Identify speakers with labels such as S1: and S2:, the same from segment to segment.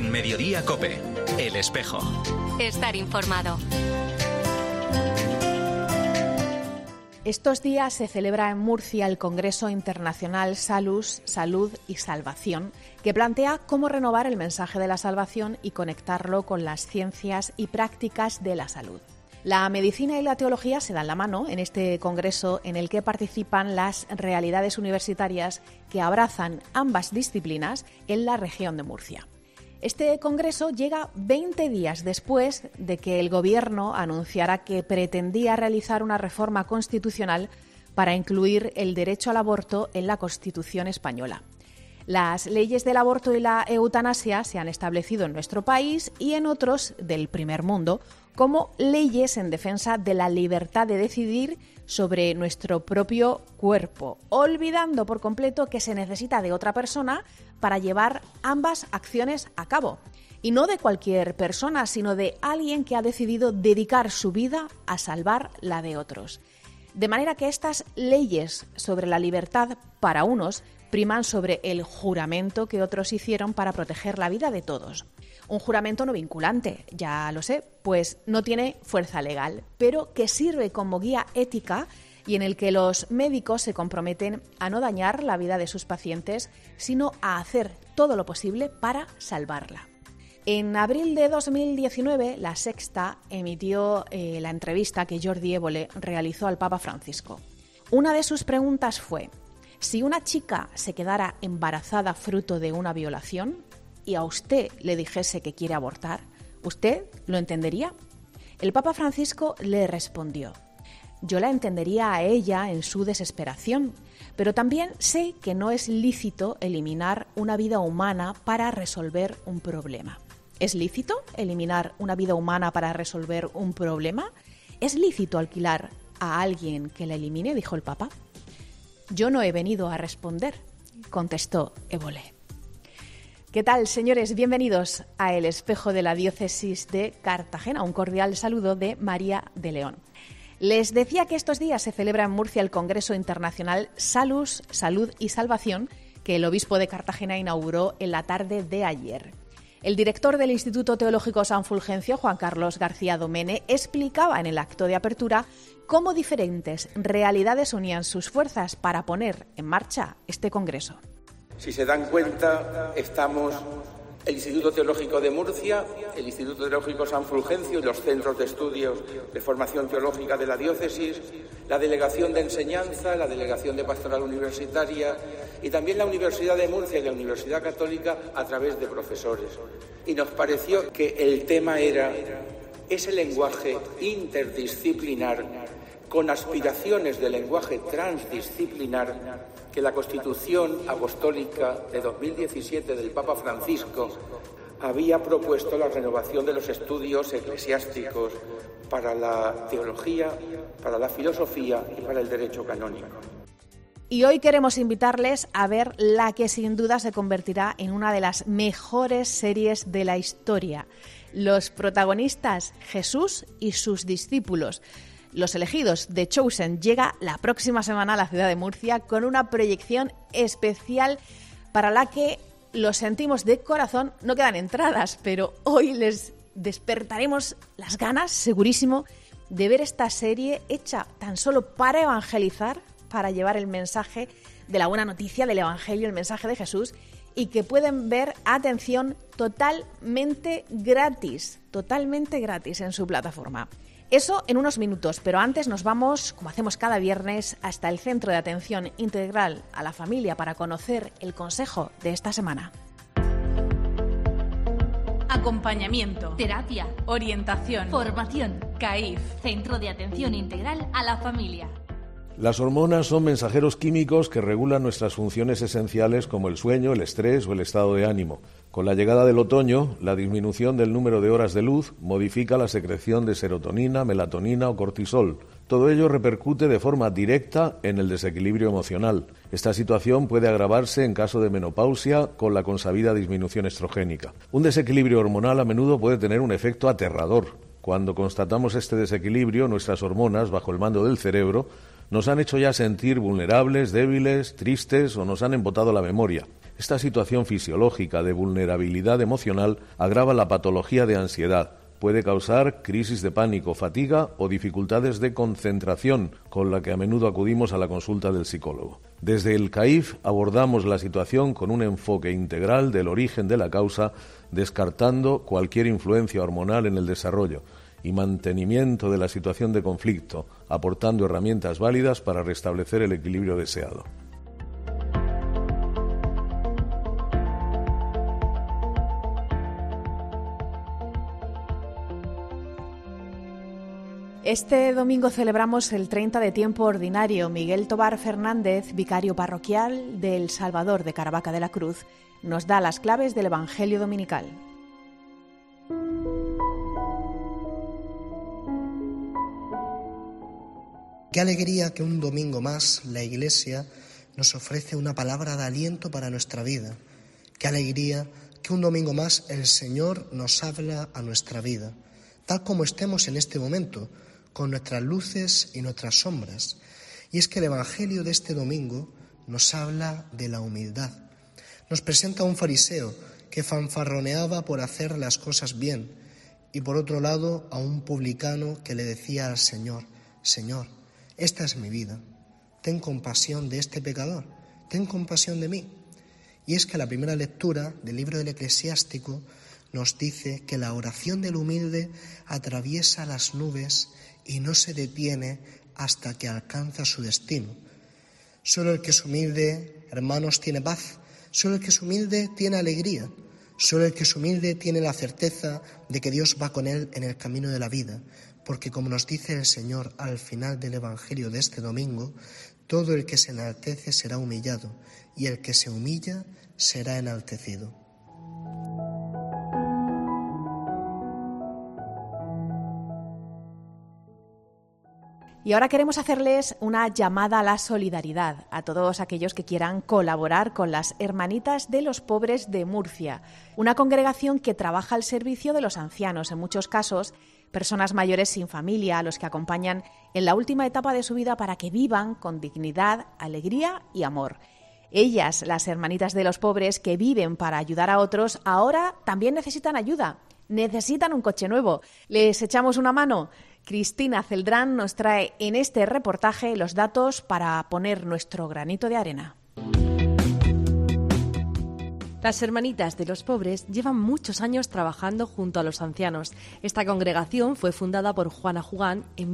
S1: En Mediodía COPE, El Espejo.
S2: Estar informado.
S3: Estos días se celebra en Murcia el Congreso Internacional Salus, Salud y Salvación, que plantea cómo renovar el mensaje de la salvación y conectarlo con las ciencias y prácticas de la salud. La medicina y la teología se dan la mano en este congreso en el que participan las realidades universitarias que abrazan ambas disciplinas en la región de Murcia. Este congreso llega 20 días después de que el Gobierno anunciara que pretendía realizar una reforma constitucional para incluir el derecho al aborto en la Constitución española. Las leyes del aborto y la eutanasia se han establecido en nuestro país y en otros del primer mundo como leyes en defensa de la libertad de decidir sobre nuestro propio cuerpo, olvidando por completo que se necesita de otra persona para llevar ambas acciones a cabo. Y no de cualquier persona, sino de alguien que ha decidido dedicar su vida a salvar la de otros. De manera que estas leyes sobre la libertad para unos priman sobre el juramento que otros hicieron para proteger la vida de todos. Un juramento no vinculante, ya lo sé, pues no tiene fuerza legal, pero que sirve como guía ética y en el que los médicos se comprometen a no dañar la vida de sus pacientes, sino a hacer todo lo posible para salvarla. En abril de 2019, La Sexta emitió la entrevista que Jordi Évole realizó al Papa Francisco. Una de sus preguntas fue: si una chica se quedara embarazada fruto de una violación y a usted le dijese que quiere abortar, ¿usted lo entendería? El Papa Francisco le respondió: yo la entendería a ella en su desesperación, pero también sé que no es lícito eliminar una vida humana para resolver un problema. ¿Es lícito eliminar una vida humana para resolver un problema? ¿Es lícito alquilar a alguien que la elimine?, dijo el Papa. Yo no he venido a responder, contestó Évole. ¿Qué tal, señores? Bienvenidos a El Espejo de la Diócesis de Cartagena. Un cordial saludo de María de León. Les decía que estos días se celebra en Murcia el Congreso Internacional Salus, Salud y Salvación, que el obispo de Cartagena inauguró en la tarde de ayer. El director del Instituto Teológico San Fulgencio, Juan Carlos García Domene, explicaba en el acto de apertura cómo diferentes realidades unían sus fuerzas para poner en marcha este congreso.
S4: Si se dan cuenta, estamos el Instituto Teológico de Murcia, el Instituto Teológico San Fulgencio y los centros de estudios de formación teológica de la diócesis, la Delegación de Enseñanza, la Delegación de Pastoral Universitaria y también la Universidad de Murcia y la Universidad Católica a través de profesores. Y nos pareció que el tema era ese lenguaje interdisciplinar con aspiraciones de lenguaje transdisciplinar que la Constitución Apostólica de 2017 del Papa Francisco había propuesto la renovación de los estudios eclesiásticos para la teología, para la filosofía y para el derecho canónico.
S3: Y hoy queremos invitarles a ver la que sin duda se convertirá en una de las mejores series de la historia. Los protagonistas, Jesús y sus discípulos. Los elegidos, The Chosen, llega la próxima semana a la ciudad de Murcia con una proyección especial para la que, lo sentimos de corazón, no quedan entradas, pero hoy les despertaremos las ganas, segurísimo, de ver esta serie hecha tan solo para evangelizar, para llevar el mensaje de la buena noticia del Evangelio, el mensaje de Jesús, y que pueden ver, atención, totalmente gratis en su plataforma. Eso en unos minutos, pero antes nos vamos, como hacemos cada viernes, hasta el Centro de Atención Integral a la Familia para conocer el consejo de esta semana.
S2: Acompañamiento, terapia,
S5: orientación,
S2: formación.
S5: CAIF,
S2: Centro de Atención Integral a la Familia.
S6: Las hormonas son mensajeros químicos que regulan nuestras funciones esenciales como el sueño, el estrés o el estado de ánimo. Con la llegada del otoño, la disminución del número de horas de luz modifica la secreción de serotonina, melatonina o cortisol. Todo ello repercute de forma directa en el desequilibrio emocional. Esta situación puede agravarse en caso de menopausia con la consabida disminución estrogénica. Un desequilibrio hormonal a menudo puede tener un efecto aterrador. Cuando constatamos este desequilibrio, nuestras hormonas, bajo el mando del cerebro, nos han hecho ya sentir vulnerables, débiles, tristes o nos han embotado la memoria. Esta situación fisiológica de vulnerabilidad emocional agrava la patología de ansiedad. Puede causar crisis de pánico, fatiga o dificultades de concentración, con la que a menudo acudimos a la consulta del psicólogo. Desde el CAIF abordamos la situación con un enfoque integral del origen de la causa, descartando cualquier influencia hormonal en el desarrollo y mantenimiento de la situación de conflicto, aportando herramientas válidas para restablecer el equilibrio deseado.
S3: Este domingo celebramos el 30 de tiempo ordinario. Miguel Tobar Fernández, vicario parroquial de El Salvador de Caravaca de la Cruz, nos da las claves del Evangelio dominical.
S5: Qué alegría que un domingo más la Iglesia nos ofrece una palabra de aliento para nuestra vida. Qué alegría que un domingo más el Señor nos habla a nuestra vida, tal como estemos en este momento, con nuestras luces y nuestras sombras. Y es que el Evangelio de este domingo nos habla de la humildad. Nos presenta a un fariseo que fanfarroneaba por hacer las cosas bien y por otro lado a un publicano que le decía al Señor: Señor, esta es mi vida, ten compasión de este pecador, ten compasión de mí. Y es que la primera lectura del libro del Eclesiástico nos dice que la oración del humilde atraviesa las nubes y no se detiene hasta que alcanza su destino. Solo el que es humilde, hermanos, tiene paz. Solo el que es humilde tiene alegría. Solo el que es humilde tiene la certeza de que Dios va con él en el camino de la vida. Porque como nos dice el Señor al final del Evangelio de este domingo, todo el que se enaltece será humillado y el que se humilla será enaltecido.
S3: Y ahora queremos hacerles una llamada a la solidaridad a todos aquellos que quieran colaborar con las Hermanitas de los Pobres de Murcia, una congregación que trabaja al servicio de los ancianos, en muchos casos personas mayores sin familia, a los que acompañan en la última etapa de su vida para que vivan con dignidad, alegría y amor. Ellas, las Hermanitas de los Pobres que viven para ayudar a otros, ahora también necesitan ayuda, necesitan un coche nuevo. ¿Les echamos una mano? Cristina Celdrán nos trae en este reportaje los datos para poner nuestro granito de arena.
S7: Las Hermanitas de los Pobres llevan muchos años trabajando junto a los ancianos. Esta congregación fue fundada por Juana Jugán en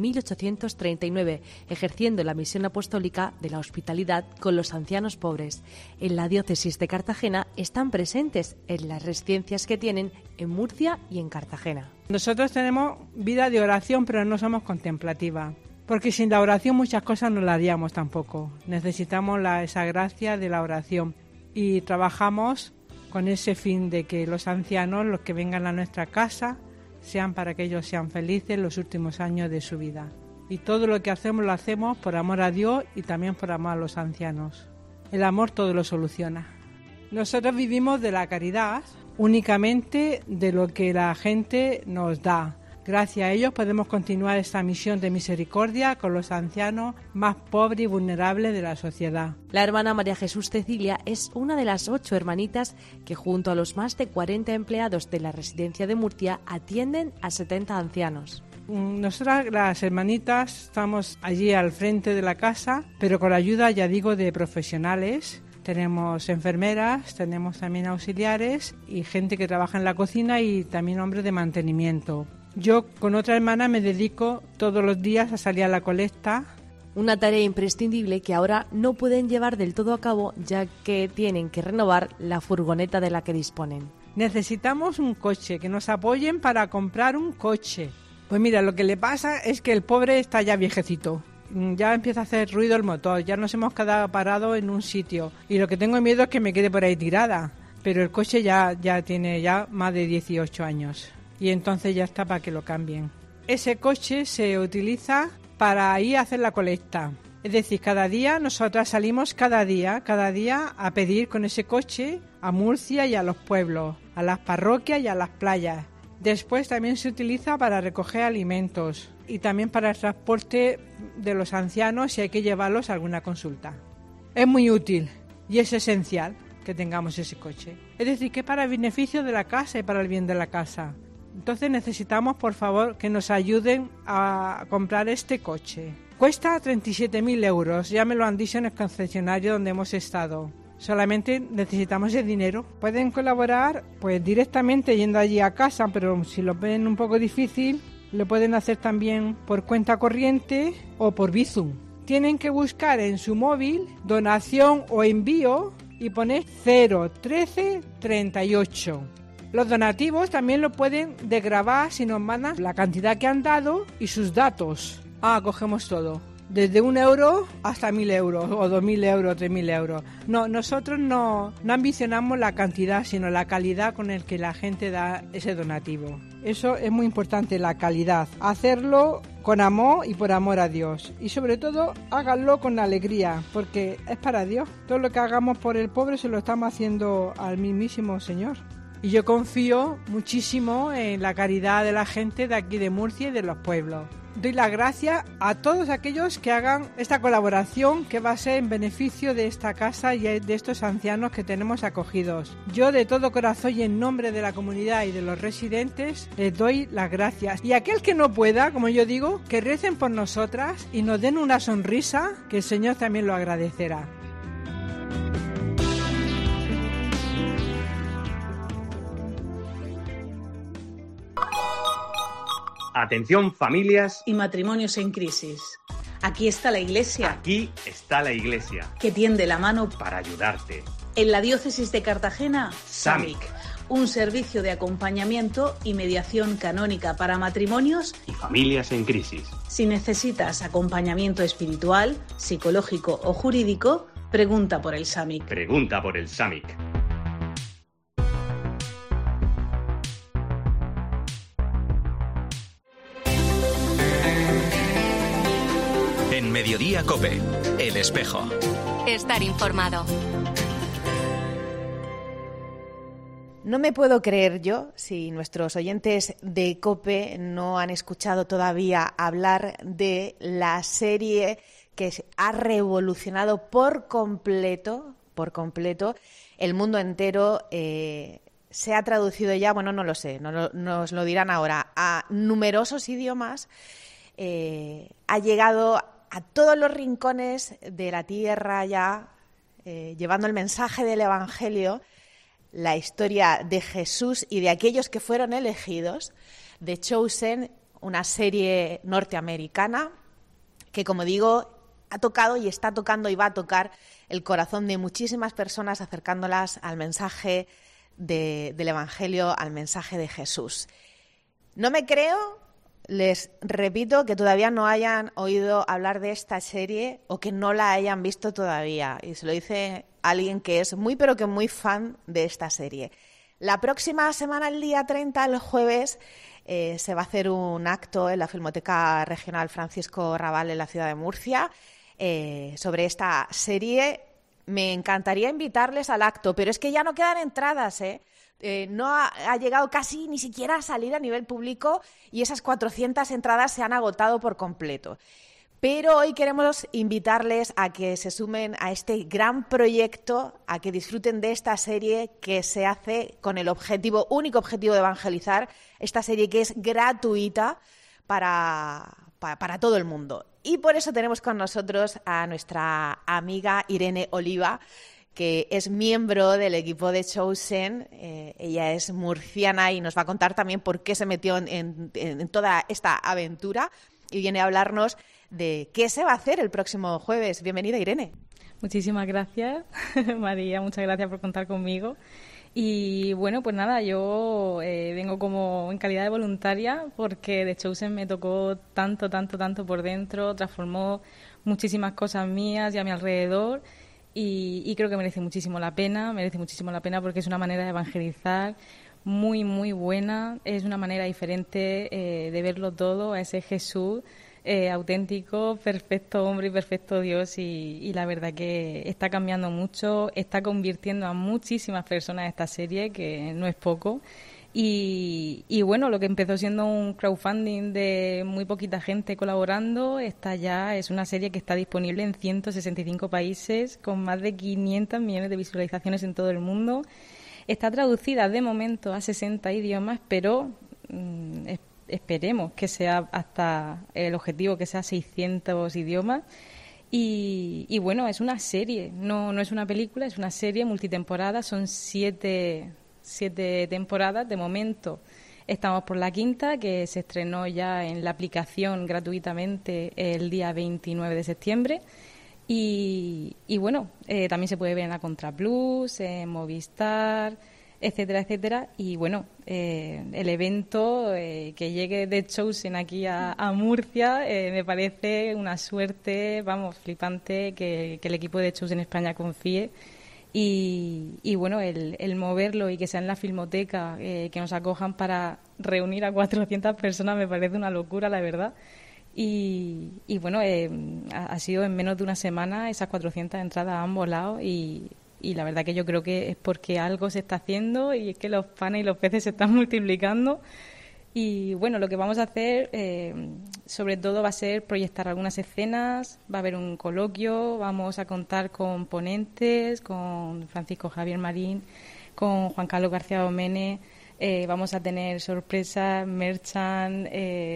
S7: 1839, ejerciendo la misión apostólica de la hospitalidad con los ancianos pobres. En la diócesis de Cartagena están presentes en las residencias que tienen en Murcia y en Cartagena.
S8: Nosotros tenemos vida de oración, pero no somos contemplativa, porque sin la oración muchas cosas no las haríamos tampoco. Necesitamos esa gracia de la oración y trabajamos con ese fin de que los ancianos, los que vengan a nuestra casa, sean para que ellos sean felices los últimos años de su vida. Y todo lo que hacemos lo hacemos por amor a Dios y también por amor a los ancianos. El amor todo lo soluciona. Nosotros vivimos de la caridad, únicamente de lo que la gente nos da. Gracias a ellos podemos continuar esta misión de misericordia con los ancianos más pobres y vulnerables de la sociedad.
S7: La hermana María Jesús Cecilia es una de las 8 hermanitas que junto a los más de 40 empleados de la residencia de Murcia atienden a 70 ancianos.
S8: Nosotras las hermanitas estamos allí al frente de la casa, pero con la ayuda, ya digo, de profesionales. Tenemos enfermeras, tenemos también auxiliares y gente que trabaja en la cocina y también hombres de mantenimiento. Yo con otra hermana me dedico todos los días a salir a la colecta.
S7: Una tarea imprescindible que ahora no pueden llevar del todo a cabo, ya que tienen que renovar la furgoneta de la que disponen.
S8: Necesitamos un coche, que nos apoyen para comprar un coche. Pues mira, lo que le pasa es que el pobre está ya viejecito. Ya empieza a hacer ruido el motor, ya nos hemos quedado parados en un sitio. Y lo que tengo miedo es que me quede por ahí tirada. Pero el coche ya tiene más de 18 años. Y entonces ya está para que lo cambien. Ese coche se utiliza para ir a hacer la colecta. Es decir, cada día nosotras salimos cada día a pedir con ese coche a Murcia y a los pueblos, a las parroquias y a las playas. Después también se utiliza para recoger alimentos y también para el transporte de los ancianos si hay que llevarlos a alguna consulta. Es muy útil y es esencial. que tengamos ese coche. Es decir, que es para el beneficio de la casa y para el bien de la casa. Entonces necesitamos, por favor, que nos ayuden a comprar este coche. Cuesta 37.000 euros, ya me lo han dicho en el concesionario donde hemos estado. Solamente necesitamos ese dinero. Pueden colaborar pues directamente yendo allí a casa, pero si lo ven un poco difícil, lo pueden hacer también por cuenta corriente o por Bizum. Tienen que buscar en su móvil donación o envío y poner 01338. Los donativos también lo pueden desgravar si nos mandan la cantidad que han dado y sus datos. Cogemos todo. Desde 1 euro hasta 1.000 euros, o 2.000 euros, 3.000 euros. No, nosotros no ambicionamos la cantidad, sino la calidad con el que la gente da ese donativo. Eso es muy importante, la calidad. Hacerlo con amor y por amor a Dios. Y sobre todo, háganlo con alegría, porque es para Dios. Todo lo que hagamos por el pobre se lo estamos haciendo al mismísimo Señor. Y yo confío muchísimo en la caridad de la gente de aquí de Murcia y de los pueblos. Doy las gracias a todos aquellos que hagan esta colaboración que va a ser en beneficio de esta casa y de estos ancianos que tenemos acogidos. Yo de todo corazón y en nombre de la comunidad y de los residentes les doy las gracias. Y aquel que no pueda, como yo digo, que recen por nosotras y nos den una sonrisa, que el Señor también lo agradecerá.
S9: Atención, familias
S10: y matrimonios en crisis. Aquí está la Iglesia.
S9: Aquí está la Iglesia.
S10: Que tiende la mano
S9: para ayudarte.
S10: En la diócesis de Cartagena,
S9: SAMIC.
S10: Un servicio de acompañamiento y mediación canónica para matrimonios
S9: y familias en crisis.
S10: Si necesitas acompañamiento espiritual, psicológico o jurídico, pregunta por el SAMIC.
S9: Pregunta por el SAMIC.
S1: En Mediodía COPE, El Espejo.
S2: Estar informado.
S3: No me puedo creer yo, si nuestros oyentes de COPE no han escuchado todavía hablar de la serie que ha revolucionado por completo el mundo entero. Se ha traducido ya, bueno, no lo sé, nos lo dirán ahora, a numerosos idiomas. Ha llegado a todos los rincones de la tierra ya, llevando el mensaje del Evangelio, la historia de Jesús y de aquellos que fueron elegidos. The Chosen, una serie norteamericana que, como digo, ha tocado y está tocando y va a tocar el corazón de muchísimas personas, acercándolas al mensaje del Evangelio, al mensaje de Jesús. No me creo, les repito, que todavía no hayan oído hablar de esta serie o que no la hayan visto todavía. Y se lo dice alguien que es muy, pero que muy fan de esta serie. La próxima semana, el día 30, el jueves, se va a hacer un acto en la Filmoteca Regional Francisco Rabal en la ciudad de Murcia sobre esta serie. Me encantaría invitarles al acto, pero es que ya no quedan entradas, no ha llegado casi ni siquiera a salir a nivel público y esas 400 entradas se han agotado por completo. Pero hoy queremos invitarles a que se sumen a este gran proyecto, a que disfruten de esta serie que se hace con el único objetivo de evangelizar, esta serie que es gratuita para todo el mundo. Y por eso tenemos con nosotros a nuestra amiga Irene Oliva, que es miembro del equipo de Chosen. Ella es murciana y nos va a contar también por qué se metió en toda esta aventura y viene a hablarnos de qué se va a hacer el próximo jueves. Bienvenida, Irene.
S11: Muchísimas gracias, María, muchas gracias por contar conmigo. Y bueno, pues nada, yo vengo como en calidad de voluntaria porque The Chosen me tocó tanto por dentro, transformó muchísimas cosas mías y a mi alrededor y creo que merece muchísimo la pena porque es una manera de evangelizar muy, muy buena, es una manera diferente de verlo todo, a ese Jesús auténtico, perfecto hombre y perfecto Dios y la verdad que está cambiando mucho, está convirtiendo a muchísimas personas esta serie, que no es poco, Y bueno, lo que empezó siendo un crowdfunding de muy poquita gente colaborando, es una serie que está disponible en 165 países con más de 500 millones de visualizaciones en todo el mundo. Está traducida de momento a 60 idiomas, pero esperemos que sea hasta el objetivo, que sea 600 idiomas. Y bueno, es una serie, no es una película, es una serie multitemporada, son 7 temporadas. De momento estamos por la 5ª, que se estrenó ya en la aplicación gratuitamente el día 29 de septiembre. Y bueno, también se puede ver en la Contraplus, en Movistar, etcétera, etcétera. Y bueno, el evento que llegue The Chosen aquí a Murcia me parece una suerte, flipante, que el equipo de The Chosen España confíe. Y bueno, el moverlo y que sea en la Filmoteca, que nos acojan para reunir a 400 personas me parece una locura, la verdad. Y bueno, ha sido en menos de una semana, esas 400 entradas han volado y la verdad que yo creo que es porque algo se está haciendo y es que los panes y los peces se están multiplicando. Y bueno, lo que vamos a hacer sobre todo va a ser proyectar algunas escenas, va a haber un coloquio, vamos a contar con ponentes, con Francisco Javier Marín, con Juan Carlos García Domene, vamos a tener sorpresas, merchan,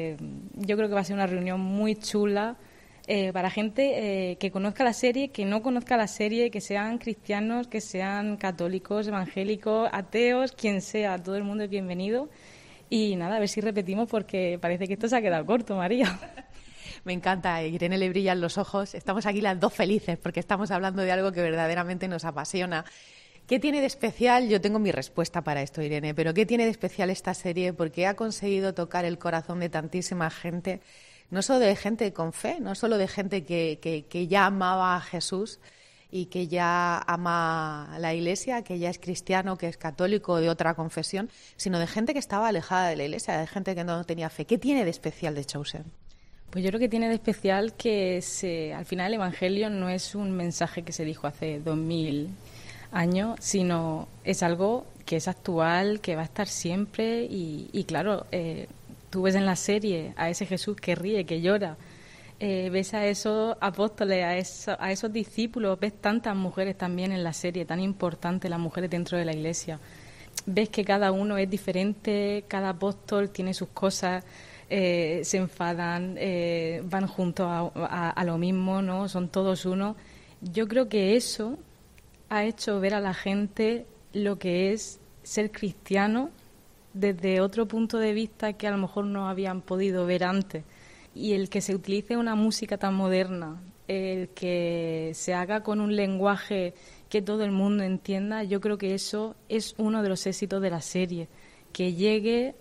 S11: yo creo que va a ser una reunión muy chula para gente que conozca la serie, que no conozca la serie, que sean cristianos, que sean católicos, evangélicos, ateos, quien sea, todo el mundo es bienvenido. Y nada, a ver si repetimos porque parece que esto se ha quedado corto, María.
S3: Me encanta, Irene le brillan los ojos. Estamos aquí las dos felices porque estamos hablando de algo que verdaderamente nos apasiona. ¿Qué tiene de especial? Yo tengo mi respuesta para esto, Irene, pero ¿qué tiene de especial esta serie? Porque ha conseguido tocar el corazón de tantísima gente, no solo de gente con fe, no solo de gente que ya amaba a Jesús y que ya ama la Iglesia, que ya es cristiano, que es católico de otra confesión, sino de gente que estaba alejada de la Iglesia, de gente que no tenía fe. ¿Qué tiene de especial The Chosen?
S11: Pues yo creo que tiene de especial que al final el Evangelio no es un mensaje que se dijo hace 2000 años, sino es algo que es actual, que va a estar siempre y claro, tú ves en la serie a ese Jesús que ríe, que llora, ves a esos apóstoles, a esos discípulos, ves tantas mujeres también en la serie, tan importantes las mujeres dentro de la Iglesia. Ves que cada uno es diferente, cada apóstol tiene sus cosas, se enfadan, van juntos a lo mismo, ¿no? Son todos uno. Yo creo que eso ha hecho ver a la gente lo que es ser cristiano desde otro punto de vista que a lo mejor no habían podido ver antes. Y el que se utilice una música tan moderna, el que se haga con un lenguaje que todo el mundo entienda, yo creo que eso es uno de los éxitos de la serie, que llegue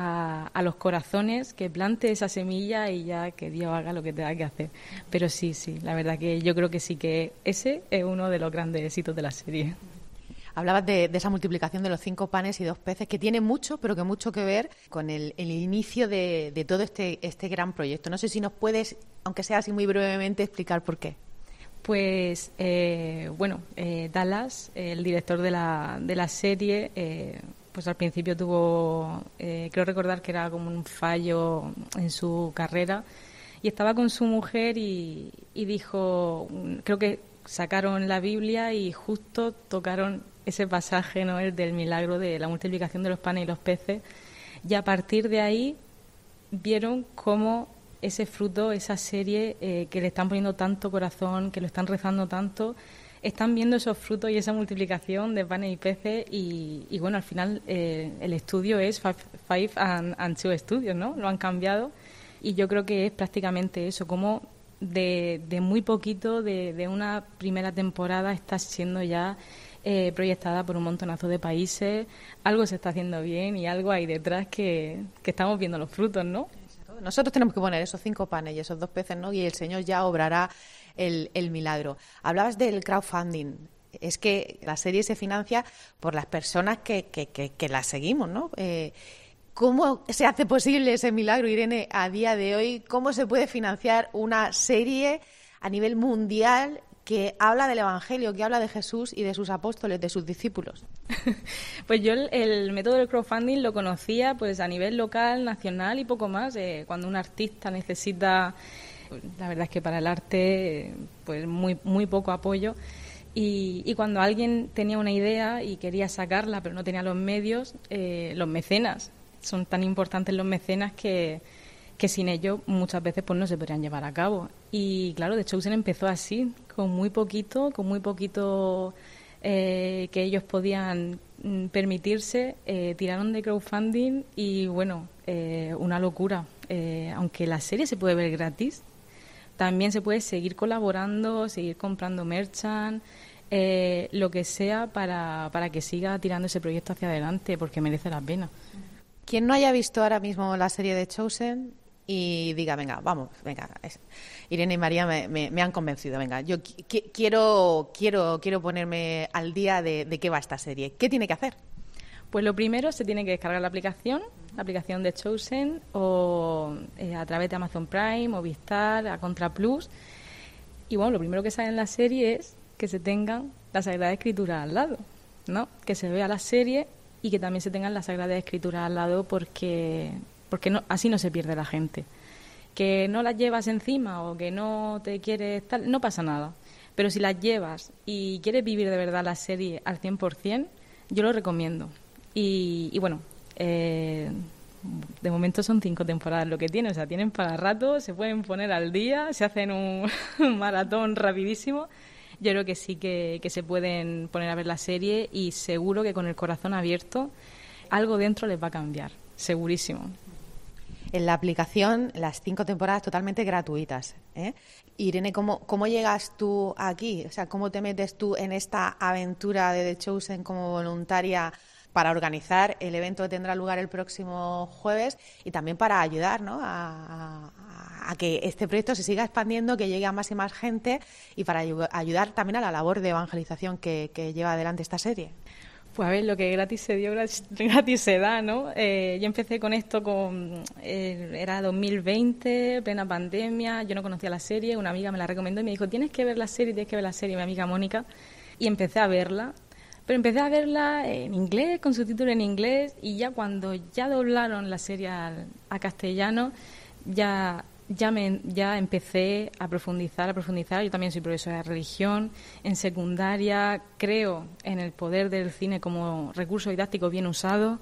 S11: a los corazones, que plante esa semilla y ya que Dios haga lo que tenga que hacer. Pero sí, la verdad que yo creo que sí que ese es uno de los grandes éxitos de la serie.
S3: Hablabas de esa multiplicación de los 5 panes y 2 peces, que tiene mucho, pero que mucho que ver con el inicio de todo este gran proyecto. No sé si nos puedes, aunque sea así muy brevemente, explicar por qué.
S11: Pues, Dallas, el director de la serie, pues al principio tuvo, creo recordar que era como un fallo en su carrera, y estaba con su mujer y dijo, creo que sacaron la Biblia y justo tocaron ese pasaje, ¿no?, el del milagro de la multiplicación de los panes y los peces, y a partir de ahí vieron cómo ese fruto, esa serie que le están poniendo tanto corazón, que lo están rezando tanto, están viendo esos frutos y esa multiplicación de panes y peces y bueno, al final el estudio es Five and Two Studios, ¿no? Lo han cambiado y yo creo que es prácticamente eso, como de muy poquito, de una primera temporada está siendo ya proyectada por un montonazo de países. Algo se está haciendo bien y algo hay detrás que estamos viendo los frutos, ¿no?
S3: Nosotros tenemos que poner esos 5 panes y esos 2 peces, ¿no? Y el Señor ya obrará el milagro. Hablabas del crowdfunding. Es que la serie se financia por las personas que la seguimos, ¿no? ¿Cómo se hace posible ese milagro, Irene, a día de hoy? ¿Cómo se puede financiar una serie a nivel mundial que habla del Evangelio, que habla de Jesús y de sus apóstoles, de sus discípulos.
S11: Pues yo el método del crowdfunding lo conocía pues a nivel local, nacional y poco más. Cuando un artista necesita, la verdad es que para el arte, pues muy poco apoyo. Y cuando alguien tenía una idea y quería sacarla, pero no tenía los medios, los mecenas. Son tan importantes los mecenas que sin ellos muchas veces pues no se podrían llevar a cabo. Y claro, The Chosen empezó así, con muy poquito que ellos podían permitirse, tiraron de crowdfunding y bueno, una locura. Aunque la serie se puede ver gratis, también se puede seguir colaborando, seguir comprando merchan, lo que sea para que siga tirando ese proyecto hacia adelante, porque merece la pena.
S3: Quien no haya visto ahora mismo la serie de Chosen y diga, venga, Irene y María me han convencido, venga, yo quiero ponerme al día de qué va esta serie. ¿Qué tiene que hacer?
S11: Pues lo primero, se tiene que descargar la aplicación de Chosen, o a través de Amazon Prime, Movistar, a Contra Plus. Y bueno, lo primero que sale en la serie es que se tengan la Sagrada Escritura al lado, ¿no? Que se vea la serie y que también se tengan la Sagrada Escritura al lado porque no, así no se pierde la gente. Que no las llevas encima o que no te quieres tal, no pasa nada. Pero si las llevas y quieres vivir de verdad la serie al 100%, yo lo recomiendo. Y bueno, de momento son 5 temporadas lo que tiene, o sea, tienen para rato, se pueden poner al día, se hacen un maratón rapidísimo. Yo creo que sí que se pueden poner a ver la serie y seguro que con el corazón abierto algo dentro les va a cambiar, segurísimo.
S3: En la aplicación, las 5 temporadas totalmente gratuitas, ¿eh? Irene, ¿cómo llegas tú aquí? O sea, ¿cómo te metes tú en esta aventura de The Chosen como voluntaria para organizar el evento que tendrá lugar el próximo jueves y también para ayudar, ¿no?, a que este proyecto se siga expandiendo, que llegue a más y más gente y para ayudar también a la labor de evangelización que lleva adelante esta serie?
S11: Pues a ver, lo que gratis se dio, gratis se da, ¿no? Yo empecé con esto era 2020, plena pandemia, yo no conocía la serie, una amiga me la recomendó y me dijo, tienes que ver la serie, mi amiga Mónica, y empecé a verla. Pero empecé a verla en inglés, con subtítulos en inglés, y ya cuando ya doblaron la serie a castellano, ya empecé a profundizar. Yo también soy profesora de religión. En secundaria creo en el poder del cine como recurso didáctico bien usado.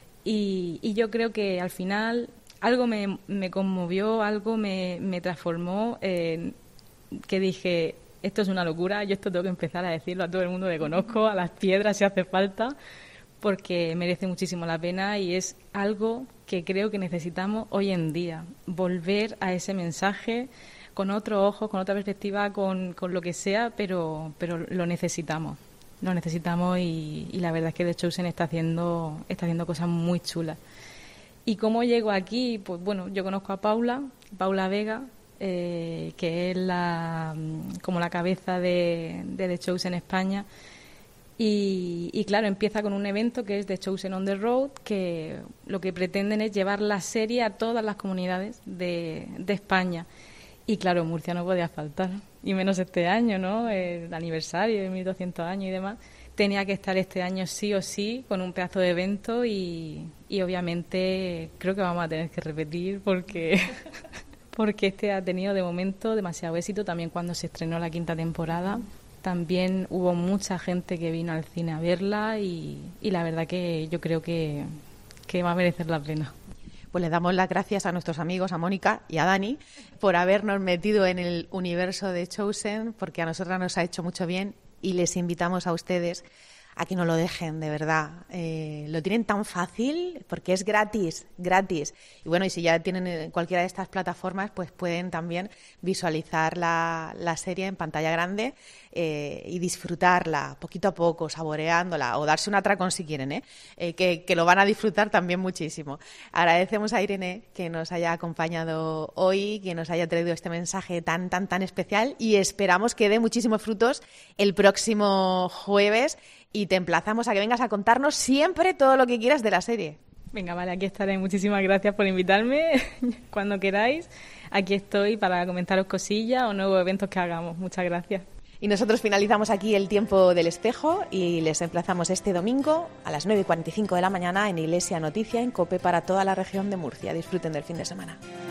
S11: Y yo creo que al final algo me conmovió, algo me transformó, que dije, esto es una locura, yo esto tengo que empezar a decirlo a todo el mundo que conozco, a las piedras si hace falta, porque merece muchísimo la pena y es algo que creo que necesitamos hoy en día, volver a ese mensaje con otro ojo, con otra perspectiva, con lo que sea, pero lo necesitamos y la verdad es que The Chosen está haciendo cosas muy chulas. ¿Y cómo llego aquí? Pues bueno, yo conozco a Paula Vega, que es como la cabeza de The Chosen España. Y claro, empieza con un evento que es The Chosen on the Road, que lo que pretenden es llevar la serie a todas las comunidades de España. Y claro, Murcia no podía faltar, y menos este año, ¿no? El aniversario de 1200 años y demás. Tenía que estar este año sí o sí con un pedazo de evento y obviamente creo que vamos a tener que repetir porque este ha tenido de momento demasiado éxito. También cuando se estrenó la 5ª temporada también hubo mucha gente que vino al cine a verla y la verdad que yo creo que va a merecer la pena.
S3: Pues le damos las gracias a nuestros amigos, a Mónica y a Dani, por habernos metido en el universo de Chosen, porque a nosotras nos ha hecho mucho bien y les invitamos a ustedes a que no lo dejen, de verdad. Lo tienen tan fácil porque es gratis. Y bueno, y si ya tienen cualquiera de estas plataformas, pues pueden también visualizar la serie en pantalla grande y disfrutarla poquito a poco, saboreándola, o darse un atracón si quieren, que lo van a disfrutar también muchísimo. Agradecemos a Irene que nos haya acompañado hoy, que nos haya traído este mensaje tan especial y esperamos que dé muchísimos frutos el próximo jueves. Y te emplazamos a que vengas a contarnos siempre todo lo que quieras de la serie.
S11: Venga, vale, aquí estaré. Muchísimas gracias por invitarme. Cuando queráis, aquí estoy para comentaros cosillas o nuevos eventos que hagamos. Muchas gracias.
S3: Y nosotros finalizamos aquí el tiempo del espejo y les emplazamos este domingo a las 9:45 de la mañana en Iglesia Noticia en COPE para toda la región de Murcia. Disfruten del fin de semana.